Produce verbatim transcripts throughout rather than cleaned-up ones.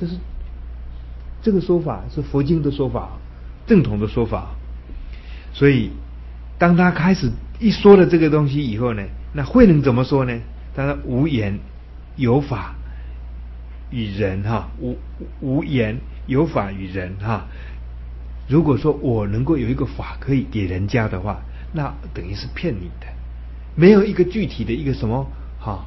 这是这个说法是佛经的说法，正统的说法。所以当他开始一说了这个东西以后呢，那慧能怎么说呢？他说无言有法与人哈，无无言有法与人哈。如果说我能够有一个法可以给人家的话，那等于是骗你的，没有一个具体的一个什么哈，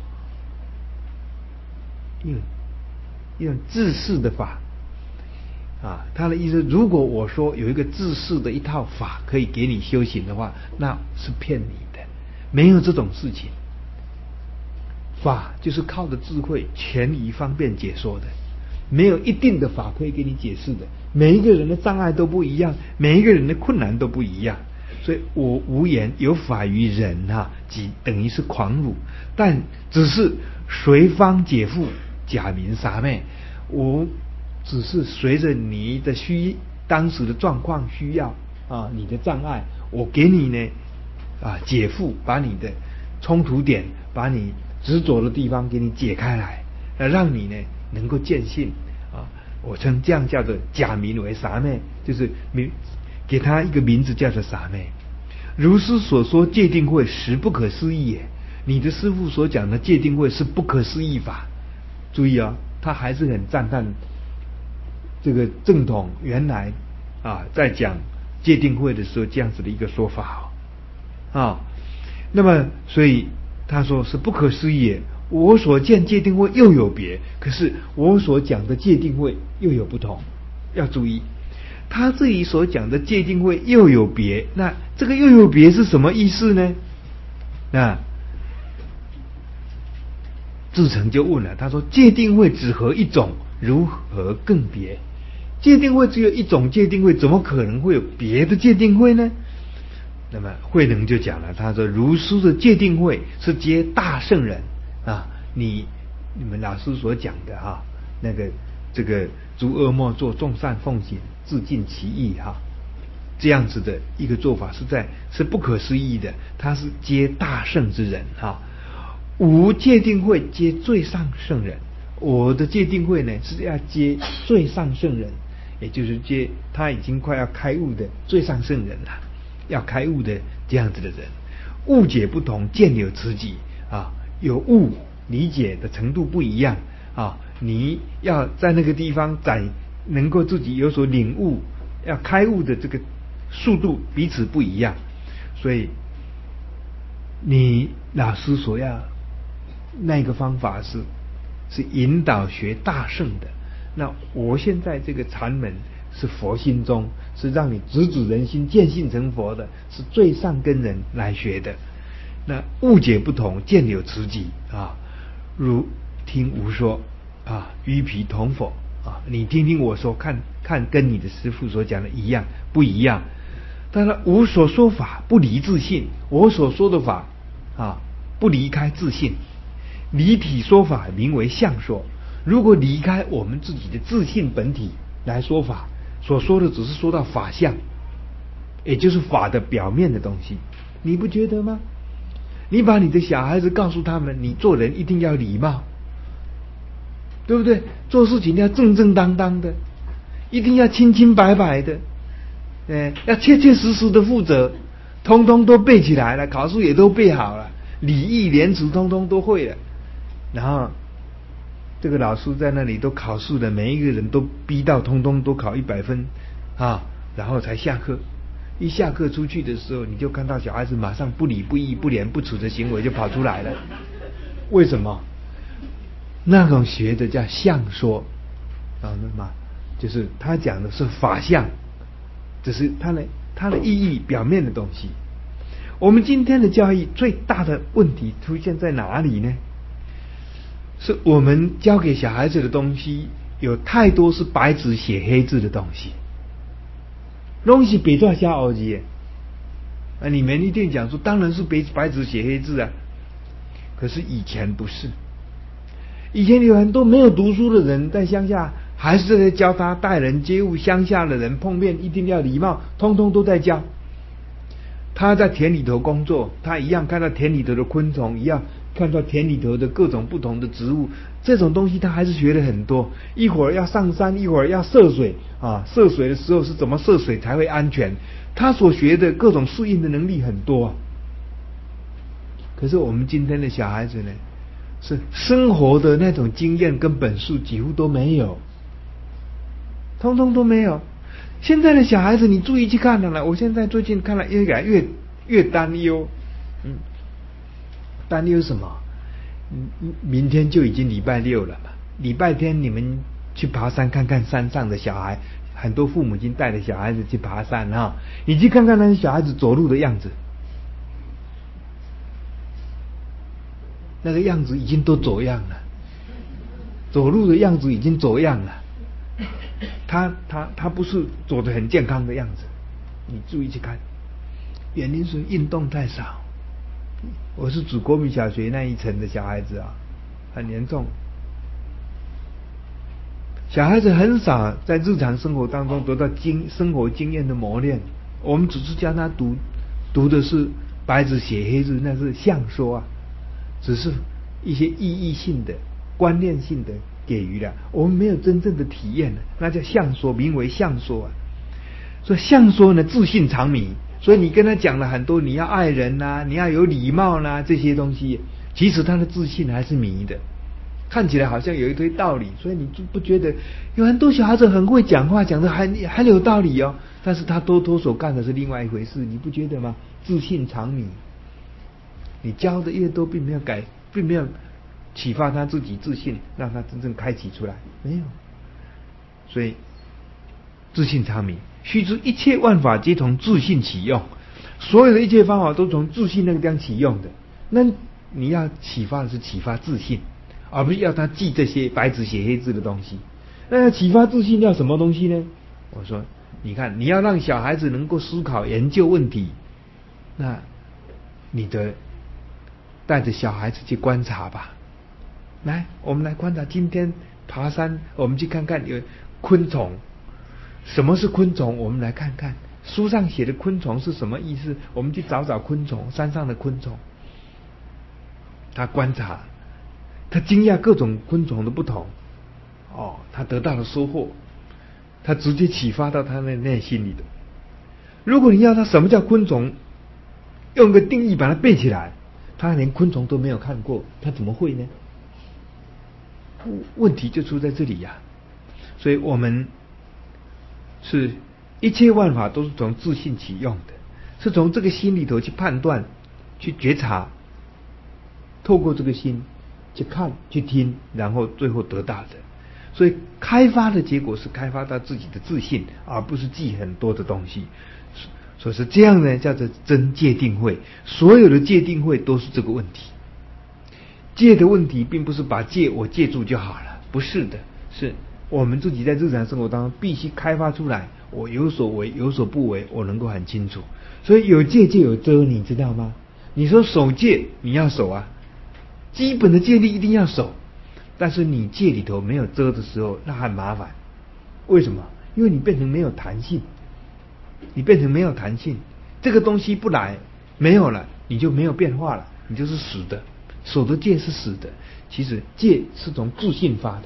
一种一种自视的法啊。他的意思，如果我说有一个自视的一套法可以给你修行的话，那是骗你的，没有这种事情。法就是靠着智慧权宜方便解说的，没有一定的法可以给你解释的。每一个人的障碍都不一样，每一个人的困难都不一样，所以我无言有法于人哈、啊，即等于是狂辱，但只是随方解缚，假名傻妹。我只是随着你的需当时的状况需要啊，你的障碍，我给你呢啊解缚，把你的冲突点，把你执着的地方给你解开来，呃，让你呢能够见性啊。我称这样叫做假名为傻妹，就是名给他一个名字叫做傻妹。如师所说戒定慧实不可思议也，你的师父所讲的戒定慧是不可思议法。注意啊、哦，他还是很赞叹这个正统原来啊在讲戒定慧的时候这样子的一个说法哦啊。那么所以他说是不可思议也，我所见戒定慧又有别，可是我所讲的戒定慧又有不同。要注意他这里所讲的戒定慧又有别，那这个又有别是什么意思呢？那志诚就问了，他说戒定慧只合一种，如何更别？戒定慧只有一种戒定慧，怎么可能会有别的戒定慧呢？那么慧能就讲了，他说如师的戒定慧是接大圣人啊，你你们老师所讲的哈、啊，那个这个诸恶莫作，众善奉行，自尽其意哈、啊，这样子的一个做法是在是不可思议的，他是接大圣之人哈、啊。无戒定慧接最上圣人，我的戒定慧呢是要接最上圣人，也就是接他已经快要开悟的最上圣人了，要开悟的这样子的人。悟解不同，见有此己啊，有悟理解的程度不一样啊，你要在那个地方展能够自己有所领悟，要开悟的这个速度彼此不一样，所以你老师所要那个方法是是引导学大圣的，那我现在这个禅门是佛心中，是让你直指人心见性成佛的，是最上根人来学的。那误解不同，见有此己啊，如听吾说啊，与彼同否啊？你听听我说，看看跟你的师父所讲的一样不一样？但是吾所说法不离自性，我所说的法啊不离开自性。离体说法名为相说，如果离开我们自己的自性本体来说法，所说的只是说到法相，也就是法的表面的东西，你不觉得吗？你把你的小孩子告诉他们，你做人一定要礼貌，对不对？做事情要正正当当的，一定要清清白白的，呃，要切切实实的负责，通通都背起来了，考试也都背好了，礼义廉耻通通都会了。然后这个老师在那里都考试的，每一个人都逼到通通都考一百分啊，然后才下课。一下课出去的时候，你就看到小孩子马上不理不义不廉不耻的行为就跑出来了。为什么？那种学的叫相说啊，那么就是他讲的是法相，只是他的他的意义表面的东西。我们今天的教育最大的问题出现在哪里呢？是我们教给小孩子的东西有太多是白纸写黑字的东西，东西别做瞎熬鸡啊！你们一定讲说，当然是白白纸写黑字啊。可是以前不是，以前有很多没有读书的人在乡下，还是在教他待人接物，乡下的人碰面一定要礼貌，通通都在教。他在田里头工作，他一样看到田里头的昆虫，一样看到田里头的各种不同的植物，这种东西他还是学了很多。一会儿要上山，一会儿要涉水啊，涉水的时候是怎么涉水才会安全？他所学的各种适应的能力很多啊。可是我们今天的小孩子呢，是生活的那种经验跟本事几乎都没有，通通都没有。现在的小孩子，你注意去看了，我现在最近看了越来越越担忧，嗯，担忧什么？嗯，明天就已经礼拜六了嘛，礼拜天你们去爬山看看山上的小孩，很多父母亲带着小孩子去爬山啊，你去看看那些小孩子走路的样子，那个样子已经都走样了，走路的样子已经走样了。他他他不是走得很健康的样子，你注意去看，原因是运动太少。我是指国民小学那一层的小孩子啊，很严重。小孩子很少在日常生活当中得到经生活经验的磨练，我们只是教他读读的是白纸写黑字，那是象说啊，只是一些意义性的、观念性的给予了，我们没有真正的体验，那叫象说，名为象说啊。所以象说呢，自信长弥。所以你跟他讲了很多，你要爱人呐、啊，你要有礼貌啦、啊，这些东西，其实他的自信还是迷的，看起来好像有一堆道理。所以你就不觉得有很多小孩子很会讲话，讲的很很有道理哦，但是他多多所干的是另外一回事，你不觉得吗？自信长弥，你教的越多，并没有改，并没有启发他自己自信，让他真正开启出来，没有。所以自信长弥，须知一切万法皆从自信起用，所有的一切方法都从自信那个地方起用的。那你要启发的是启发自信，而不是要他记这些白纸写黑字的东西。那要启发自信要什么东西呢？我说，你看，你要让小孩子能够思考研究问题，那你的带着小孩子去观察吧。来，我们来观察，今天爬山，我们去看看有昆虫。什么是昆虫？我们来看看书上写的昆虫是什么意思。我们去找找昆虫，山上的昆虫。他观察，他惊讶各种昆虫的不同。哦，他得到了收获，他直接启发到他的内心里的。如果你要他什么叫昆虫，用个定义把它背起来，他连昆虫都没有看过，他怎么会呢？问题就出在这里呀、啊。所以我们是一切万法都是从自信起用的，是从这个心里头去判断、去觉察，透过这个心去看、去听，然后最后得到的。所以开发的结果是开发到自己的自信，而不是记很多的东西。所以是这样呢，叫做真戒定慧。所有的戒定慧都是这个问题。戒的问题并不是把戒我戒住就好了，不是的，是我们自己在日常生活当中必须开发出来，我有所为有所不为，我能够很清楚。所以有戒就有遮，你知道吗？你说守戒，你要守啊，基本的戒律一定要守，但是你戒里头没有遮的时候，那很麻烦。为什么？因为你变成没有弹性，你变成没有弹性，这个东西不来，没有了，你就没有变化了，你就是死的。守的戒是死的，其实戒是从自信发的。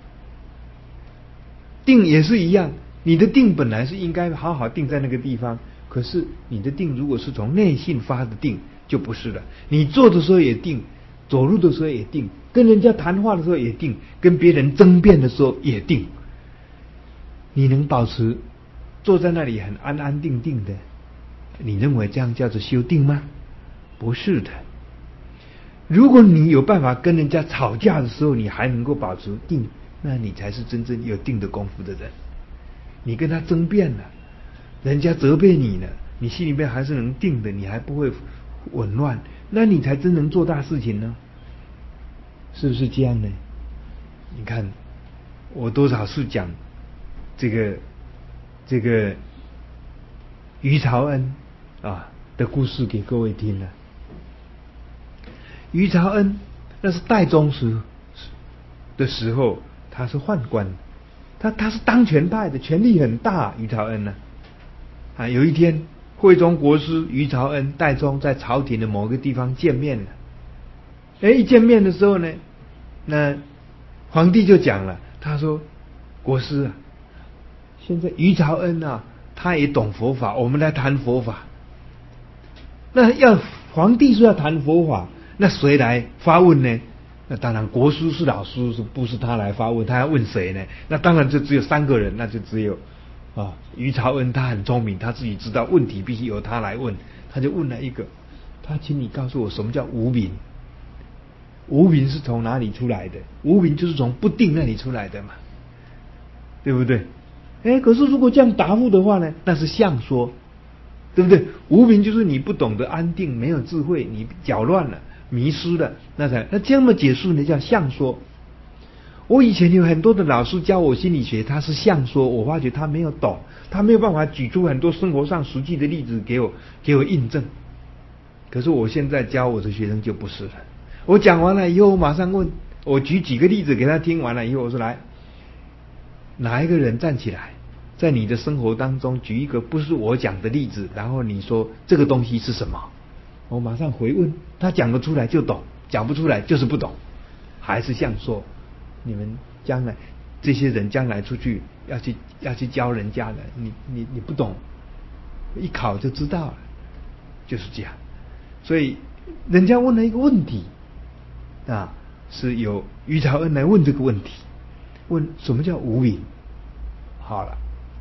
定也是一样，你的定本来是应该好好定在那个地方，可是你的定如果是从内心发的定，就不是了。你坐的时候也定，走路的时候也定，跟人家谈话的时候也定，跟别人争辩的时候也定。你能保持坐在那里很安安定定的，你认为这样叫做修定吗？不是的。如果你有办法跟人家吵架的时候，你还能够保持定，那你才是真正有定的功夫的人。你跟他争辩了，人家责备你了，你心里面还是能定的，你还不会紊乱，那你才真能做大事情呢，是不是这样呢？你看我多少次讲这个这个于朝恩啊的故事给各位听了。于朝恩那是代宗时的时候，他是宦官，他他是当权派的，权力很大。于朝恩呢，啊，有一天惠中国师于朝恩、代宗在朝廷的某个地方见面了， 哎，一见面的时候呢，那皇帝就讲了，他说：“国师啊，现在于朝恩啊，他也懂佛法，我们来谈佛法。那要皇帝说要谈佛法，那谁来发问呢？那当然国师是老师，是不是他来发问？他要问谁呢？那当然就只有三个人，那就只有啊于朝恩，他很聪明，他自己知道问题必须由他来问，他就问了一个，他请你告诉我什么叫无明？无明是从哪里出来的？无明就是从不定那里出来的嘛，对不对？哎，可是如果这样答复的话呢，那是相说，对不对？无明就是你不懂得安定，没有智慧，你搅乱了，迷失了，那才那这么解释呢叫相说。我以前有很多的老师教我心理学，他是相说，我发觉他没有懂，他没有办法举出很多生活上实际的例子给我给我印证。可是我现在教我的学生就不是了，我讲完了以后，我马上问，我举几个例子给他听完了以后，我说来，哪一个人站起来，在你的生活当中举一个不是我讲的例子，然后你说这个东西是什么？我马上回问，他讲得出来就懂，讲不出来就是不懂，还是像说，你们将来这些人将来出去要去要去教人家的，你你你不懂，一考就知道了，就是这样。所以人家问了一个问题啊，是由于朝恩来问这个问题，问什么叫无明？好了，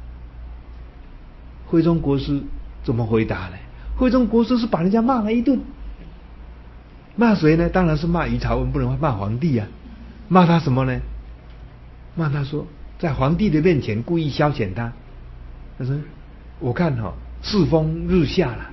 慧中国师怎么回答呢？慧中国师是把人家骂了一顿，骂谁呢？当然是骂于朝恩，不能骂皇帝啊。骂他什么呢？骂他说，在皇帝的面前故意消遣他。他说：“我看哈、哦，世风日下了，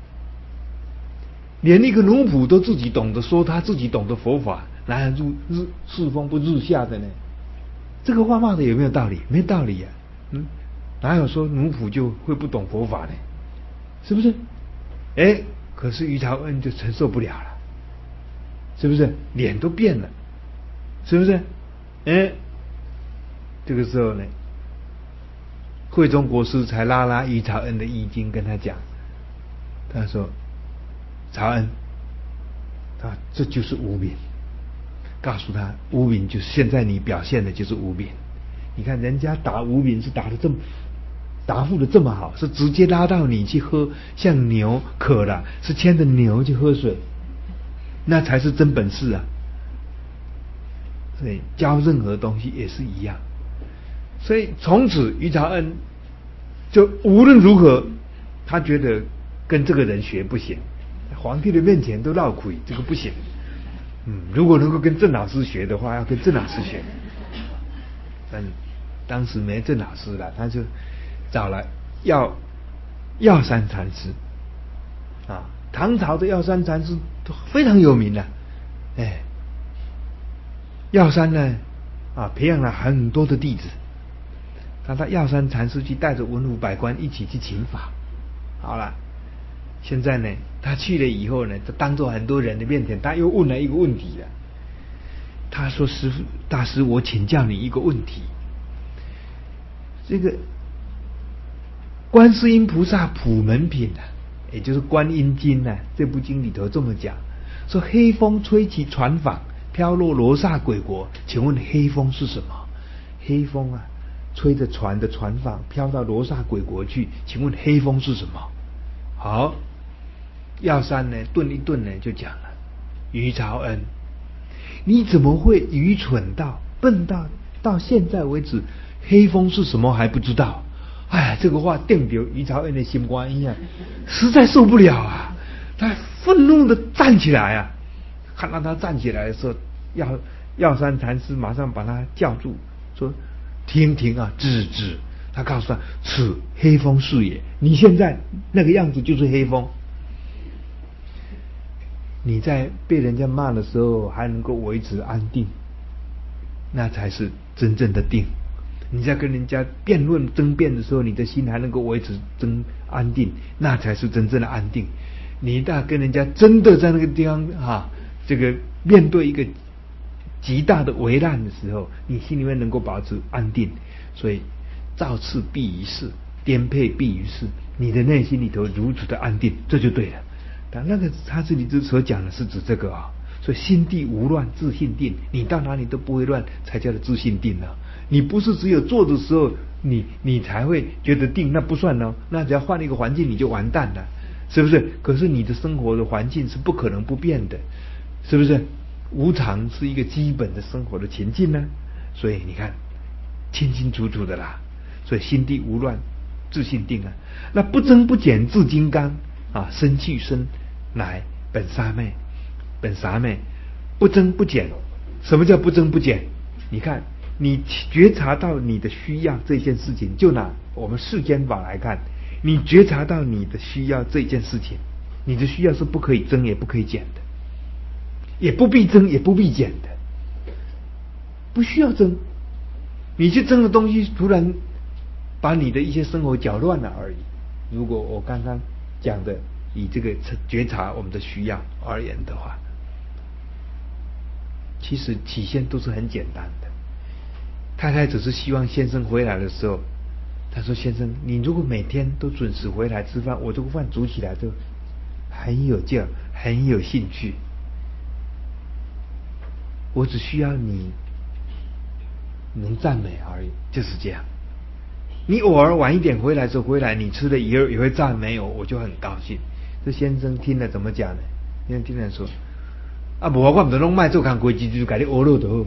连一个奴仆都自己懂得说他自己懂得佛法，哪有日日世风不日下的呢？”这个话骂的有没有道理？没道理呀、啊。嗯，哪有说奴仆就会不懂佛法呢？是不是？哎，可是于朝恩就承受不了了，是不是？脸都变了，是不是？哎，这个时候呢，慧中国师才拉拉于朝恩的衣襟，跟他讲，他说：“朝恩，啊，这就是无明。”告诉他，无明就是现在你表现的就是无明。你看人家打无明是打的这么答复的这么好，是直接拉到你去喝，像牛渴了是牵着牛去喝水，那才是真本事啊。所以教任何东西也是一样。所以从此于朝恩就无论如何，他觉得跟这个人学不行，皇帝的面前都闹亏，这个不行。嗯，如果能够跟郑老师学的话，要跟郑老师学。但当时没郑老师了，他就找了药药山禅师啊，唐朝的药山禅师非常有名的，哎，药山呢啊培养了很多的弟子，他到药山禅师去带着文武百官一起去请法，好了。现在呢，他去了以后呢，他当着很多人的面前，他又问了一个问题了。他说：“师父大师，我请教你一个问题。这个观世音菩萨普门品啊，也就是观音经啊，这部经里头这么讲，说黑风吹起船舫，飘落罗刹鬼国。请问黑风是什么？黑风啊，吹着船的船舫飘到罗刹鬼国去。请问黑风是什么？”好。药山呢顿一顿呢就讲了，于朝恩，你怎么会愚蠢到笨到到现在为止黑风是什么还不知道？哎，这个话定掉于朝恩的心肝一样，实在受不了啊！他愤怒的站起来啊，看到他站起来的时候，药药山禅师马上把他叫住，说：“停停啊，止止！”他告诉他：“此黑风是也，你现在那个样子就是黑风。你在被人家骂的时候还能够维持安定，那才是真正的定。你在跟人家辩论争辩的时候，你的心还能够维持真安定，那才是真正的安定。你在跟人家真的在那个地方啊，这个面对一个极大的危难的时候，你心里面能够保持安定。所以造次必于事，颠沛必于事，你的内心里头如此的安定，这就对了。但那个他这里之所讲的是指这个啊， 所以心地无乱，自性定。你到哪里都不会乱，才叫做自性定啊。你不是只有做的时候，你你才会觉得定，那不算哦。那只要换一个环境，你就完蛋了，是不是？可是你的生活的环境是不可能不变的，是不是？无常是一个基本的生活的情境呢。所以你看，清清楚楚的啦。所以心地无乱，自性定啊。那不增不减，自金刚啊，生去生来本沙昧，本沙昧不增不减。什么叫不增不减？你看，你觉察到你的需要这件事情，就拿我们世间法来看，你觉察到你的需要这件事情，你的需要是不可以增也不可以减的，也不必增也不必减的，不需要增。你去增的东西，突然把你的一些生活搅乱了而已。如果我刚刚讲的以这个觉察我们的需要而言的话，其实起先都是很简单的。太太只是希望先生回来的时候，她说：“先生，你如果每天都准时回来吃饭，我这个饭煮起来就很有劲儿，很有兴趣。我只需要你能赞美而已，就是这样。你偶尔晚一点回来的时候回来，你吃了也也会赞美我，我就很高兴。”这先生听了怎么讲呢？先生听了说：“啊，无我唔得弄卖做工规矩，就改你欧肉的。”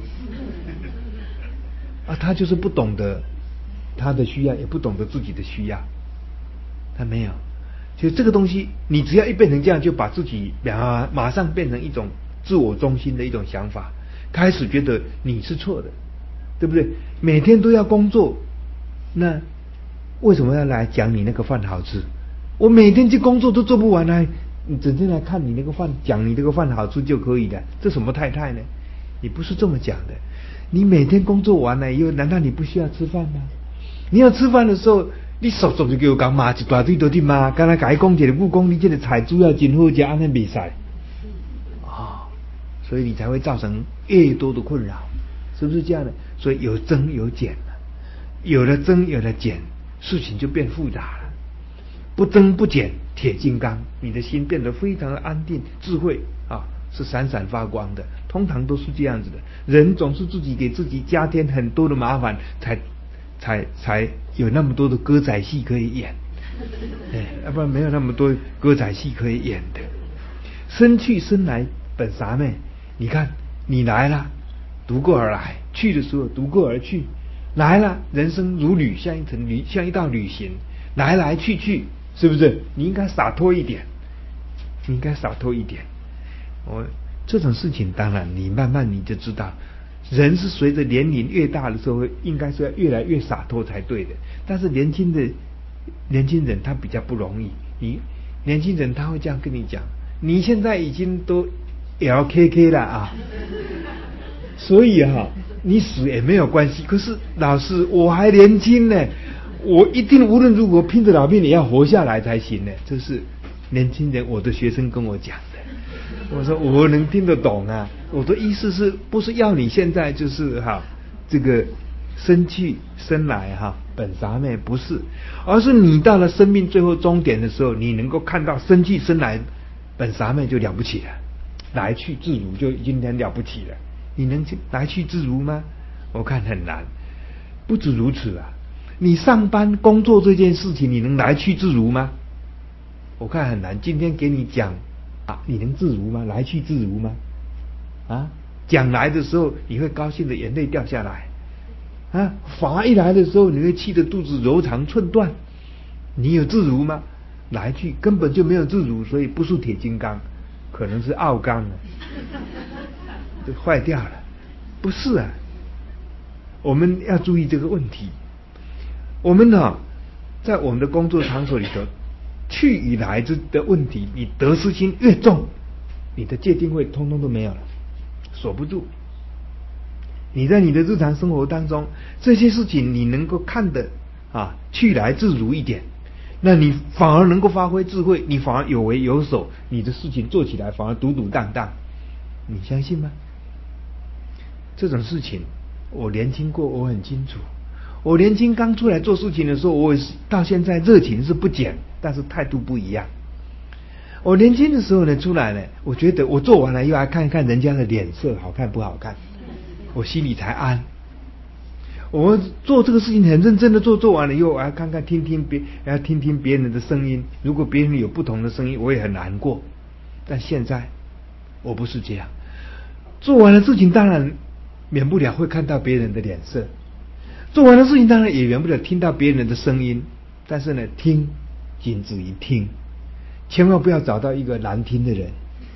啊，他就是不懂得他的需要，也不懂得自己的需要，他没有。就这个东西，你只要一变成这样，就把自己马马上变成一种自我中心的一种想法，开始觉得你是错的，对不对？每天都要工作，那为什么要来讲你那个饭好吃？我每天去工作都做不完啊！你整天来看你那个饭，讲你那个饭好吃就可以了，这什么太太呢？你不是这么讲的。你每天工作完了以后，难道你不需要吃饭吗？你要吃饭的时候，你速速就给我讲骂一大堆都去骂，刚才改讲一个不讲你这个菜主要真好吃，安尼比赛啊，所以你才会造成越多的困扰，是不是这样的？所以有增有减了，有了增有了减，事情就变复杂了。不增不减，铁金刚，你的心变得非常的安定，智慧啊是闪闪发光的。通常都是这样子的，人总是自己给自己加添很多的麻烦，才才才有那么多的歌仔戏可以演，哎，要不然没有那么多歌仔戏可以演的。生去生来本啥昧，你看你来了，独过而来；去的时候独过而去。来了，人生如旅，像一程旅，像一道旅行，来来去去。是不是？你应该洒脱一点，你应该洒脱一点。我这种事情，当然你慢慢你就知道，人是随着年龄越大的时候，应该是要越来越洒脱才对的。但是年轻的年轻人他比较不容易，你年轻人他会这样跟你讲：你现在已经都 L K K 了啊，所以哈、啊，你死也没有关系。可是老师，我还年轻呢。我一定无论如何拼着老命也要活下来才行呢。这是年轻人，我的学生跟我讲的。我说我能听得懂啊。我的意思是不是要你现在就是哈这个生去生来哈本啥昧，不是，而是你到了生命最后终点的时候，你能够看到生去生来本啥昧就了不起了，来去自如就已经很了不起了。你能来去自如吗？我看很难。不止如此啊。你上班工作这件事情，你能来去自如吗？我看很难。今天给你讲啊，你能自如吗？来去自如吗？啊，讲来的时候你会高兴的眼泪掉下来啊，罚一来的时候你会气得肚子柔肠寸断。你有自如吗？来去根本就没有自如，所以不是铁金刚，可能是奥钢了，就坏掉了。不是啊，我们要注意这个问题。我们呢、啊，在我们的工作场所里头，去与来之的问题，你得失心越重，你的戒定慧通通都没有了，锁不住。你在你的日常生活当中，这些事情你能够看得啊去来自如一点，那你反而能够发挥智慧，你反而有为有守，你的事情做起来反而笃笃当当，你相信吗？这种事情我年轻过，我很清楚。我年轻刚出来做事情的时候，我到现在热情是不减，但是态度不一样。 我年轻的时候呢，出来呢，我觉得我做完了又来看一看人家的脸色好看不好看，我心里才安。我做这个事情很认真的做，做完了以后，我要看看听听别，要听听别人的声音。如果别人有不同的声音，我也很难过。但现在我不是这样，做完了事情当然免不了会看到别人的脸色，做完了事情当然也免不了听到别人的声音。但是呢，听仅止于听，千万不要找到一个难听的人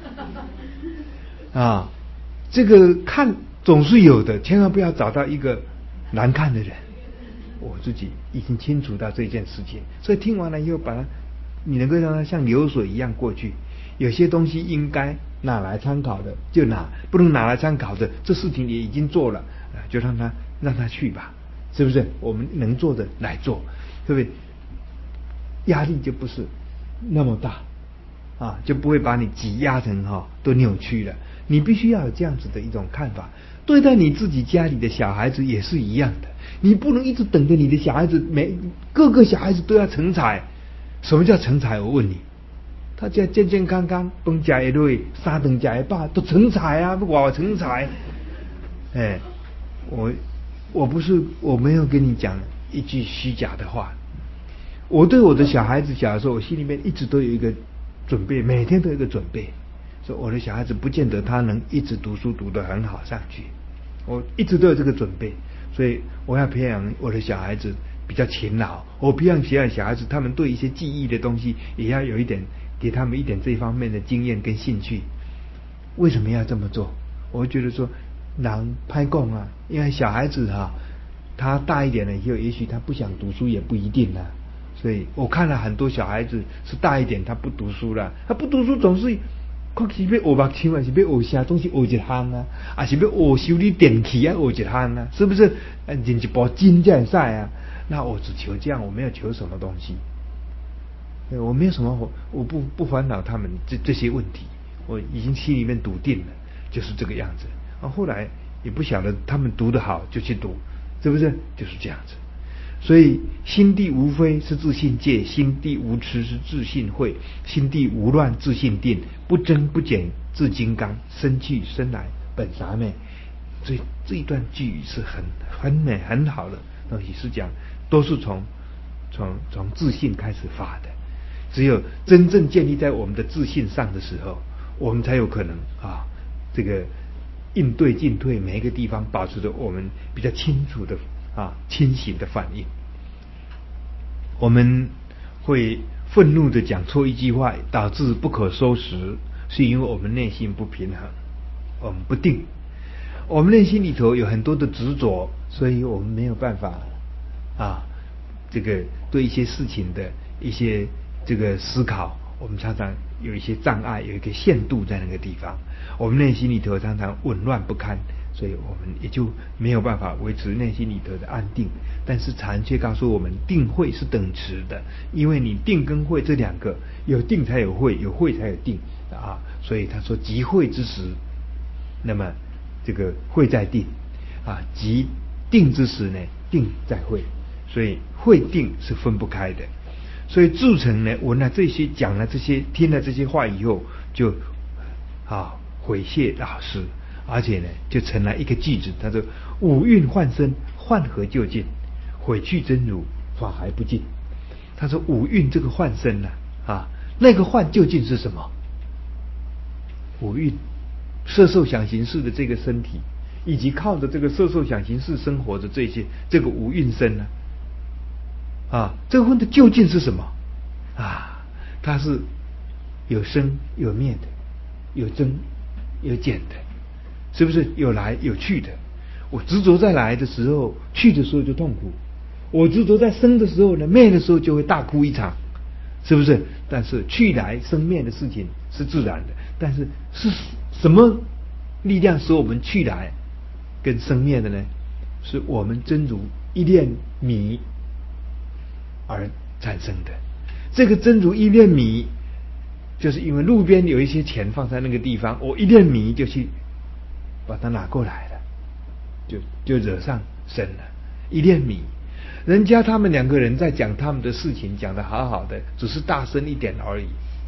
啊。这个看总是有的，千万不要找到一个难看的人。我自己已经清楚到这件事情，所以听完了以后，把它你能够让它像流水一样过去。有些东西应该拿来参考的就拿，不能拿来参考的，这事情也已经做了，就让他让他去吧，是不是？我们能做的来做，对不对？压力就不是那么大啊，就不会把你挤压成哈、哦、都扭曲了。你必须要有这样子的一种看法，对待你自己家里的小孩子也是一样的。你不能一直等着你的小孩子，每各个小孩子都要成才。什么叫成才？我问你，他家健健康康，饭吃会落，三顿吃会饱，都成才啊！不我成才。哎，我我不是我没有跟你讲一句虚假的话。我对我的小孩子小的时候，我心里面一直都有一个准备，每天都有一个准备。说我的小孩子不见得他能一直读书读得很好上去，我一直都有这个准备，所以我要培养我的小孩子比较勤劳。我培养小小孩子，他们对一些记忆的东西也要有一点，给他们一点这方面的经验跟兴趣。为什么要这么做？我觉得说，人拍供啊，因为小孩子哈、啊，他大一点了以后，也许他不想读书也不一定啊。所以我看了很多小孩子是大一点，他不读书了，他不读书总是。看是要学目枪啊，是要学啥东西学一项啊，还是要学修理电器啊学一项啊？是不是？认一部金这样赛啊？那我只求这样，我没有求什么东西。我没有什么，我不不烦恼他们这这些问题，我已经心里面笃定了，就是这个样子。啊，后来也不晓得他们读得好就去读，是不是？就是这样子。所以心地无非是自信戒，心地无痴是自信慧，心地无乱自信定，不增不减自金刚，生去生来本啥美。所以这一段句语是很很美很好的东西，是讲都是从从从自信开始发的。只有真正建立在我们的自信上的时候，我们才有可能啊，这个应对进退每一个地方保持着我们比较清楚的啊清醒的反应。我们会愤怒的讲错一句话，导致不可收拾，是因为我们内心不平衡，我们不定，我们内心里头有很多的执着，所以我们没有办法啊，这个对一些事情的一些这个思考，我们常常有一些障碍，有一个限度在那个地方，我们内心里头常常紊乱不堪，所以我们也就没有办法维持内心里头的安定。但是禅却告诉我们，定慧是等持的，因为你定跟慧这两个，有定才有慧，有慧才有定啊。所以他说即慧之时，那么这个慧在定啊，即定之时呢，定在慧，所以慧定是分不开的。所以注成呢，闻了这些，讲了这些，听了这些话以后，就啊悔谢老师，而且呢，就成了一个句子。他说：“五蕴幻生，幻何究竟？悔去真如，法还不尽。”他说：“五蕴这个幻生呢、啊，啊，那个幻究竟是什么？五蕴，色受想行识的这个身体，以及靠着这个色受想行识生活的这些，这个五蕴身呢、啊，啊，这个幻的究竟是什么？啊，它是有生有灭的，有增有减的，是不是？有来有去的。我执着在来的时候，去的时候就痛苦；我执着在生的时候呢，灭的时候就会大哭一场，是不是？但是去来生灭的事情是自然的，但是是什么力量使我们去来跟生灭的呢？是我们真如一念迷而产生的。这个真如一念迷，就是因为路边有一些钱放在那个地方，我一念迷就去把它拿过来了，就就惹上身了。一念迷，人家他们两个人在讲他们的事情，讲得好好的，只是大声一点而已，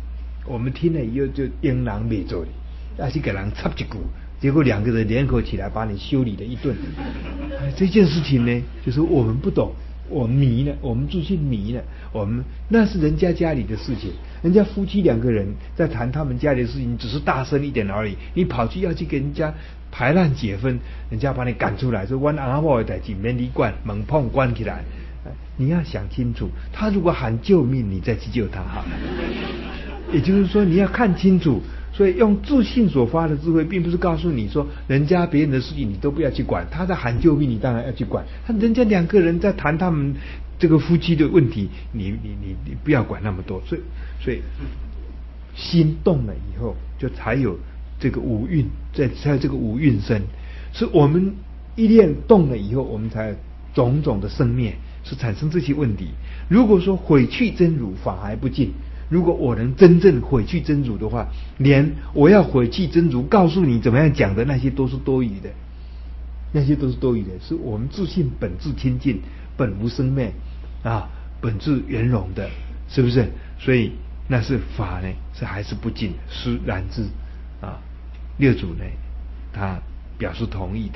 我们听了以后就应人没做的，要去给人插一句，结果两个人联合起来把你修理了一顿。这件事情呢，就是我们不懂，我们迷了，我们自信迷了，我们那是人家家里的事情，人家夫妻两个人在谈他们家里的事情，只是大声一点而已，你跑去要去给人家排烂解纷，人家把你赶出来，说我阿婆的代志免你管，门碰关起来。你要想清楚，他如果喊救命，你再去救他好了。也就是说，你要看清楚。所以用自信所发的智慧，并不是告诉你说人家别人的事情你都不要去管，他在喊救命，你当然要去管。他人家两个人在谈他们这个夫妻的问题，你你你你不要管那么多。所以所以心动了以后，就才有这个五蕴，在才有这个五蕴生。是我们一念动了以后，我们才有种种的生灭，是产生这些问题。如果说毁去真如，法还不尽。如果我能真正毁去真如的话，连我要毁去真如告诉你怎么样讲的那些都是多余的，那些都是多余的。是我们自信本质清净，本无生灭啊，本质圆融的，是不是？所以那是法呢，是还是不尽，是然之啊。六祖呢，他表示同意的。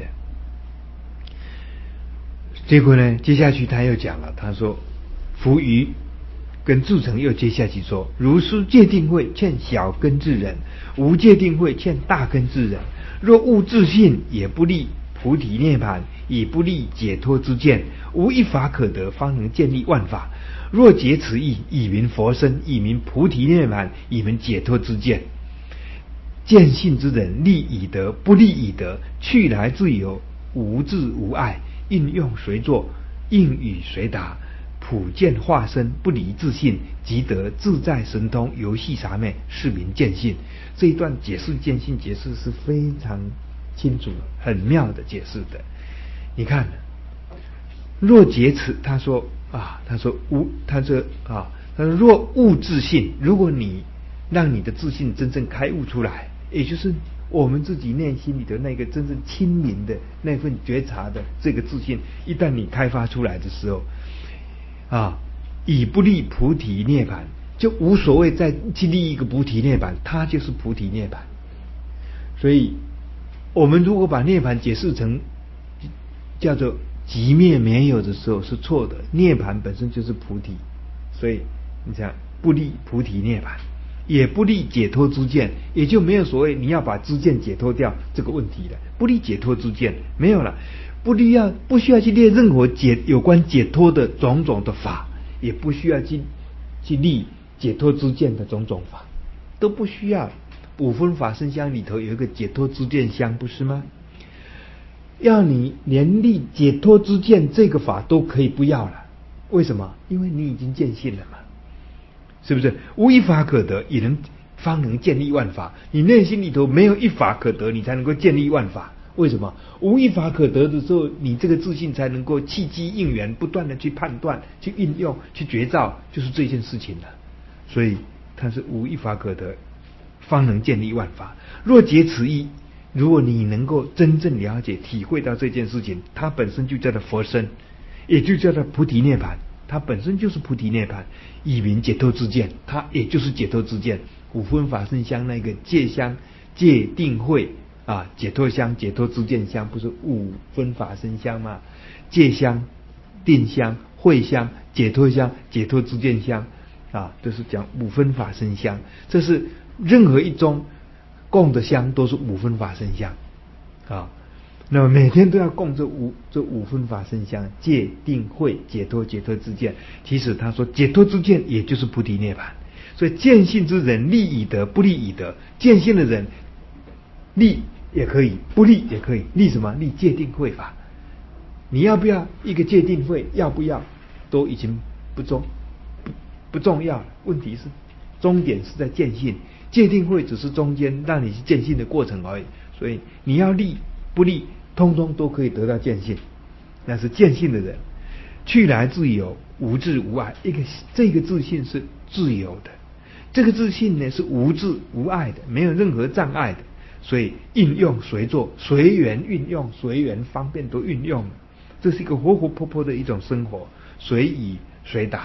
结果呢，接下去他又讲了，他说：“夫余。”跟注成又接下去说，如是戒定慧欠小根之人，无戒定慧欠大根之人。若悟自信，也不立菩提涅槃，也不立解脱之见，无一法可得，方能建立万法。若解此意，以明佛身，以明菩提涅槃，以明解脱之见。见性之人，立以得，不立以得，去来自由，无自无碍，应用随作，应语随答。普见化身，不离自信，即得自在神通，游戏啥昧，是名见性。这一段解释见性解释是非常清楚、很妙的解释的。你看，若解此，他说啊，他说无，他说啊，他说若悟自信，如果你让你的自信真正开悟出来，也就是我们自己内心里的那个真正清明的那份觉察的这个自信，一旦你开发出来的时候。啊，以不立菩提涅槃，就无所谓再去立一个菩提涅槃，它就是菩提涅槃。所以，我们如果把涅槃解释成叫做寂灭没有的时候，是错的。涅槃本身就是菩提，所以你想不立菩提涅槃，也不立解脱之见，也就没有所谓你要把知见解脱掉这个问题了。不立解脱之见没有了。不需要不需要去列任何解有关解脱的种种的法，也不需要去去立解脱之见的种种法，都不需要。五分法身香里头有一个解脱之见香，不是吗？要你连立解脱之见这个法都可以不要了，为什么？因为你已经见性了嘛，是不是？无一法可得，也能方能建立万法。你内心里头没有一法可得，你才能够建立万法。为什么？无一法可得的时候，你这个自信才能够契机应缘，不断的去判断、去运用、去觉照，就是这件事情了。所以它是无一法可得，方能建立万法。若解此意，如果你能够真正了解、体会到这件事情，它本身就叫做佛身，也就叫做菩提涅槃，它本身就是菩提涅槃，以明解脱之见，它也就是解脱之见。五分法身香那个戒香、戒定慧。啊，解脱香、解脱之见香，不是五分法身香吗？戒香、定香、慧香、解脱香、解脱之见香，啊，都是讲五分法身香。这是任何一宗供的香都是五分法身香啊。那么每天都要供这五这五分法身香，戒、定、慧、解脱、解脱之见。其实他说解脱之见也就是菩提涅槃。所以见性之人，立以得，不立以得。见性的人立也可以，不立也可以。立什么？立戒定慧法。你要不要一个戒定慧？要不要？都已经不重不不重要了。问题是，终点是在见性，戒定慧只是中间让你去见性的过程而已。所以你要立不立，通通都可以得到见性。那是见性的人，去来自由，无自无碍。一个这个自信是自由的，这个自信呢是无自无碍的，没有任何障碍的。所以应用随做，随缘运用，随缘方便都运用了。这是一个活活泼泼的一种生活，随以随答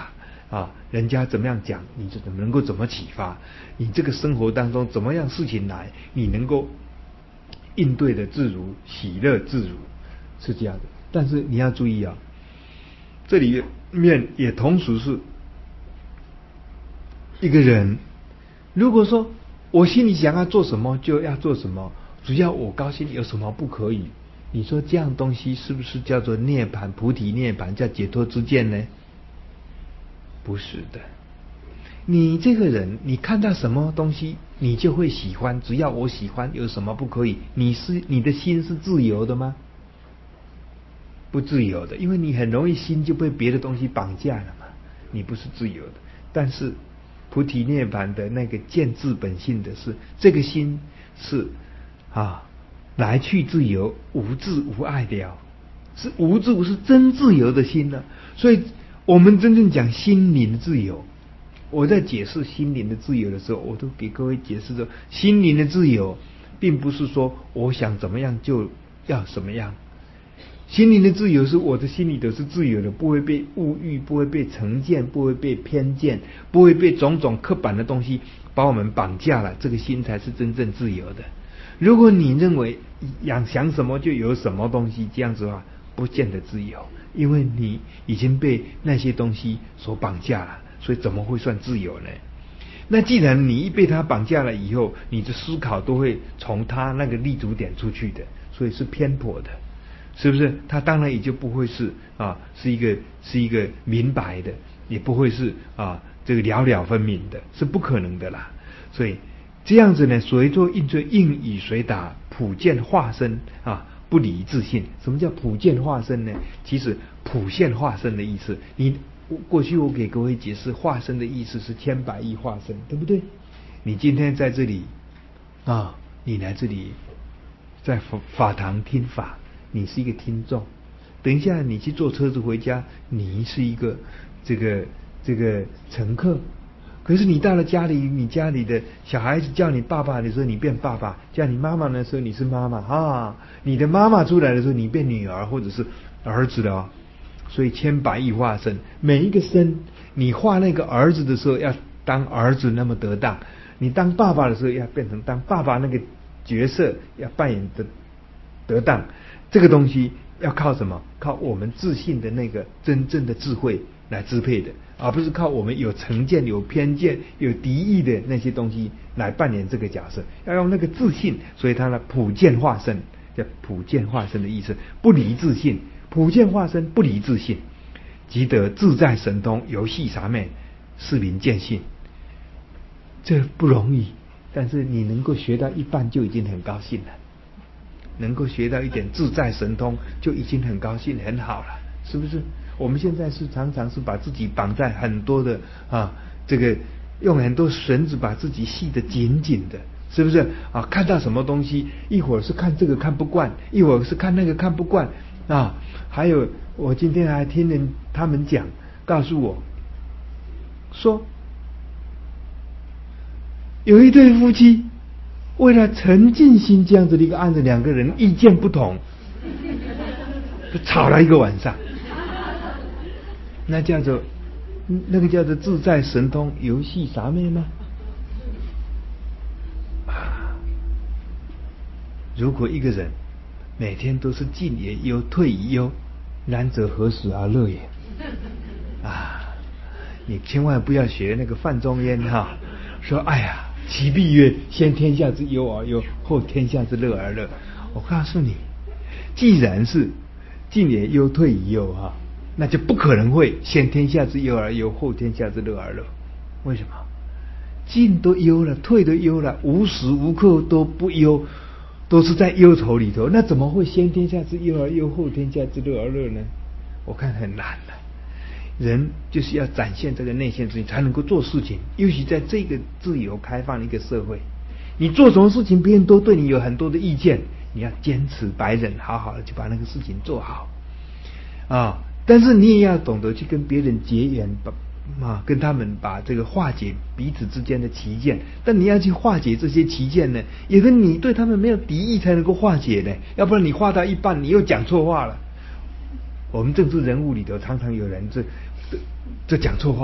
啊，人家怎么样讲，你就能够怎么启发？你这个生活当中怎么样事情来，你能够应对的自如，喜乐自如，是这样的。但是你要注意啊，这里面也同时是一个人，如果说我心里想要做什么就要做什么，只要我高兴，有什么不可以？你说这样东西是不是叫做涅槃、菩提涅槃，叫解脱之见呢？不是的。你这个人，你看到什么东西，你就会喜欢。只要我喜欢，有什么不可以？你是你的心是自由的吗？不自由的，因为你很容易心就被别的东西绑架了嘛。你不是自由的。但是菩提涅槃的那个见自本性的是，这个心是啊，来去自由，无自无爱了，是无自是真自由的心了。所以我们真正讲心灵自由，我在解释心灵的自由的时候，我都给各位解释说，心灵的自由并不是说我想怎么样就要什么样。心灵的自由是我的心里头是自由的，不会被物欲，不会被成见，不会被偏见，不会被种种刻板的东西把我们绑架了，这个心才是真正自由的。如果你认为想想什么就有什么东西，这样子的话不见得自由，因为你已经被那些东西所绑架了，所以怎么会算自由呢？那既然你一被他绑架了以后，你的思考都会从他那个立足点出去的，所以是偏颇的，是不是？他当然也就不会是啊，是一个是一个明白的，也不会是啊这个了了分明的，是不可能的啦。所以这样子呢，随作应罪，应以随答，普见化身啊，不离自信。什么叫普见化身呢？其实普现化身的意思，你过去我给各位解释化身的意思是千百亿化身，对不对？你今天在这里啊，你来这里在法法堂听法，你是一个听众。等一下你去坐车子回家，你是一个这个这个乘客。可是你到了家里，你家里的小孩子叫你爸爸的时候，你变爸爸；叫你妈妈的时候，你是妈妈啊。你的妈妈出来的时候，你变女儿或者是儿子了哦。所以千百亿化身，每一个身，你画那个儿子的时候，要当儿子那么得当；你当爸爸的时候，要变成当爸爸那个角色，要扮演的得当。这个东西要靠什么？靠我们自信的那个真正的智慧来支配的，而不是靠我们有成见、有偏见、有敌意的那些东西来扮演这个角色。要用那个自信，所以它的普见化身，叫普见化身的意思，不离自信。普见化身不离自信，即得自在神通，游戏啥妹，是名见性。这不容易，但是你能够学到一半就已经很高兴了。能够学到一点自在神通就已经很高兴很好了，是不是？我们现在是常常是把自己绑在很多的啊，这个用很多绳子把自己系得紧紧的，是不是啊？看到什么东西，一会儿是看这个看不惯，一会儿是看那个看不惯啊。还有我今天还听人他们讲，告诉我说有一对夫妻为了陈进兴这样子的一个案子，两个人意见不同，就吵了一个晚上。那叫做那个叫做自在神通游戏啥妹吗？啊！如果一个人每天都是进也忧，退也忧，然则何时而乐也？啊！你千万不要学那个范仲淹哈，说哎呀。其必曰：先天下之忧而忧，后天下之乐而乐。我告诉你，既然是进也忧，退也忧哈，那就不可能会先天下之忧而忧，后天下之乐而乐。为什么？进都忧了，退都忧了，无时无刻都不忧，都是在忧愁里头，那怎么会先天下之忧而忧，后天下之乐而乐呢？我看很难了。人就是要展现这个内线自己，才能够做事情。尤其在这个自由开放的一个社会，你做什么事情，别人都对你有很多的意见，你要坚持白忍，好好的去把那个事情做好啊！但是你也要懂得去跟别人结缘，把啊跟他们把这个化解彼此之间的歧见。但你要去化解这些歧见呢，也跟你对他们没有敌意才能够化解呢，要不然你化到一半，你又讲错话了。我们政治人物里头常常有人这这讲错话，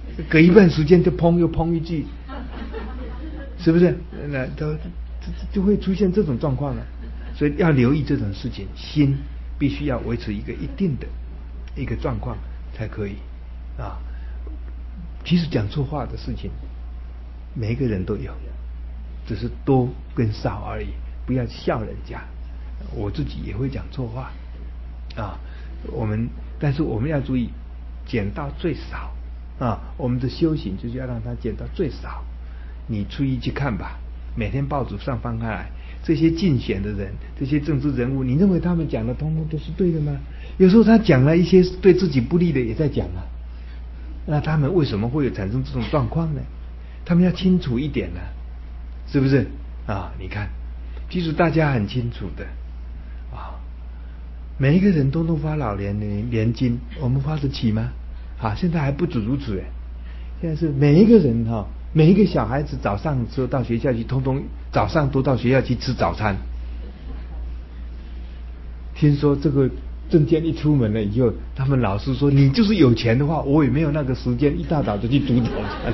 隔一段时间就砰又砰一句，是不是？那都就就会出现这种状况了。所以要留意这种事情，心必须要维持一个一定的一个状况才可以啊。其实讲错话的事情，每一个人都有，只是多跟少而已。不要笑人家，我自己也会讲错话啊。我们但是我们要注意，减到最少啊。我们的修行就是要让它减到最少。你初一去看吧，每天报纸上翻开来，这些竞选的人，这些政治人物，你认为他们讲的通通都是对的吗？有时候他讲了一些对自己不利的也在讲啊。那他们为什么会有产生这种状况呢？他们要清楚一点呢、啊，是不是啊？你看，其实大家很清楚的啊，每一个人都能发老年年年金，我们发得起吗？啊，现在还不止如此哎，现在是每一个人哈、啊，每一个小孩子早上的时候到学校去，通通早上都到学校去吃早餐。听说这个证件一出门了以后，他们老师说，你就是有钱的话，我也没有那个时间一大早就去煮早餐。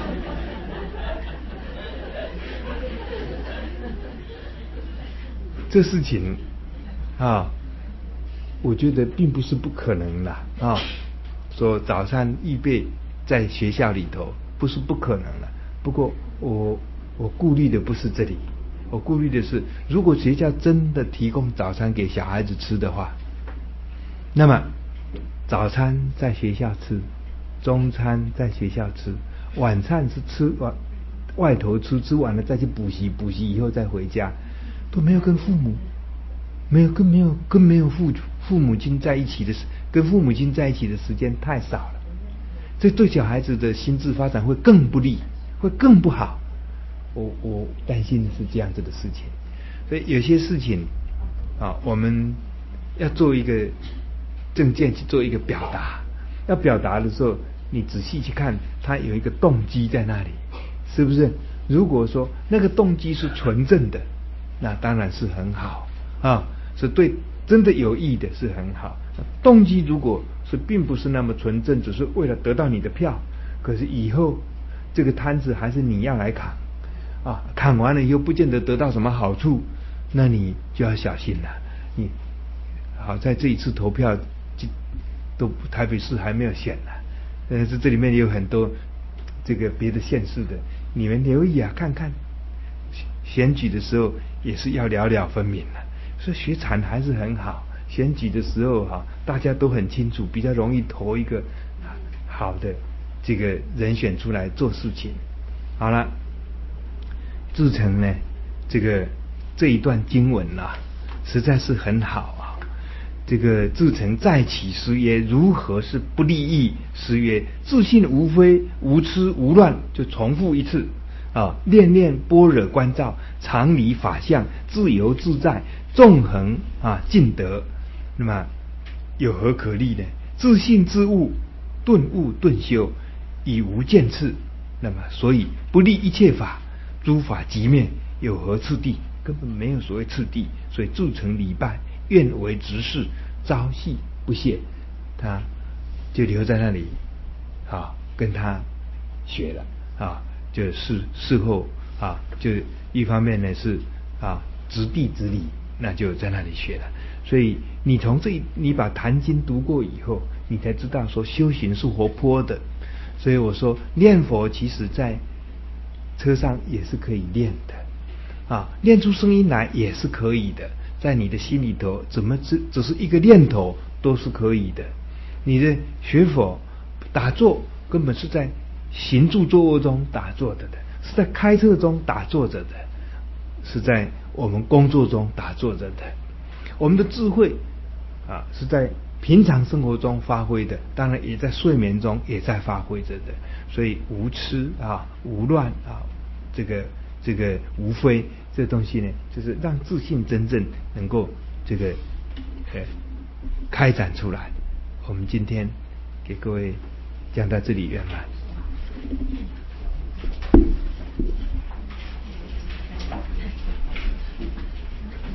这事情啊，我觉得并不是不可能的啊。说早餐预备在学校里头不是不可能的，不过我我顾虑的不是这里，我顾虑的是，如果学校真的提供早餐给小孩子吃的话，那么早餐在学校吃，中餐在学校吃，晚餐是吃外外头吃，吃完了再去补习，补习以后再回家，都没有跟父母，没有跟没有跟没有父父母亲在一起的时，跟父母亲在一起的时间太少了，这对小孩子的心智发展会更不利，会更不好。我我担心的是这样子的事情，所以有些事情啊，我们要做一个证件去做一个表达，要表达的时候，你仔细去看，它有一个动机在那里，是不是？如果说那个动机是纯正的，那当然是很好啊，是对真的有益的，是很好。动机如果是并不是那么纯正，只是为了得到你的票，可是以后这个摊子还是你要来扛啊，砍完了以后不见得得到什么好处，那你就要小心了。你好在这一次投票都台北市还没有选呢，但是这里面也有很多这个别的县市的，你们留意啊，看看选举的时候也是要了了分明了。所以学产还是很好，选举的时候哈、啊，大家都很清楚，比较容易投一个好的这个人选出来做事情。好了。志诚呢，这个这一段经文啊，实在是很好啊。这个志诚再起诗曰：如何是不利益？诗曰：自信无非，无痴无乱。就重复一次啊，念念般若观照，常离法相，自由自在，纵横啊尽得。那么有何可立呢？自信自悟，顿悟顿修，以无见次。那么所以不立一切法。诸法即灭，有何次第？根本没有所谓次第，所以铸成礼拜，愿为执事，朝夕不懈。他就留在那里，啊，跟他学了啊，就事事后啊，就一方面呢是啊执地执理，那就在那里学了。所以你从这你把《坛经》读过以后，你才知道说修行是活泼的。所以我说念佛，其实在车上也是可以练的啊，练出声音来也是可以的，在你的心里头，怎么只只是一个念头都是可以的。你的学佛打坐根本是在行住坐卧中打坐着的，是在开车中打坐着的，是在我们工作中打坐着的。我们的智慧啊，是在平常生活中发挥的，当然也在睡眠中也在发挥着的。所以无痴啊，无乱啊，这个这个无非这东西呢，就是让自信真正能够这个呃开展出来。我们今天给各位讲到这里圆满。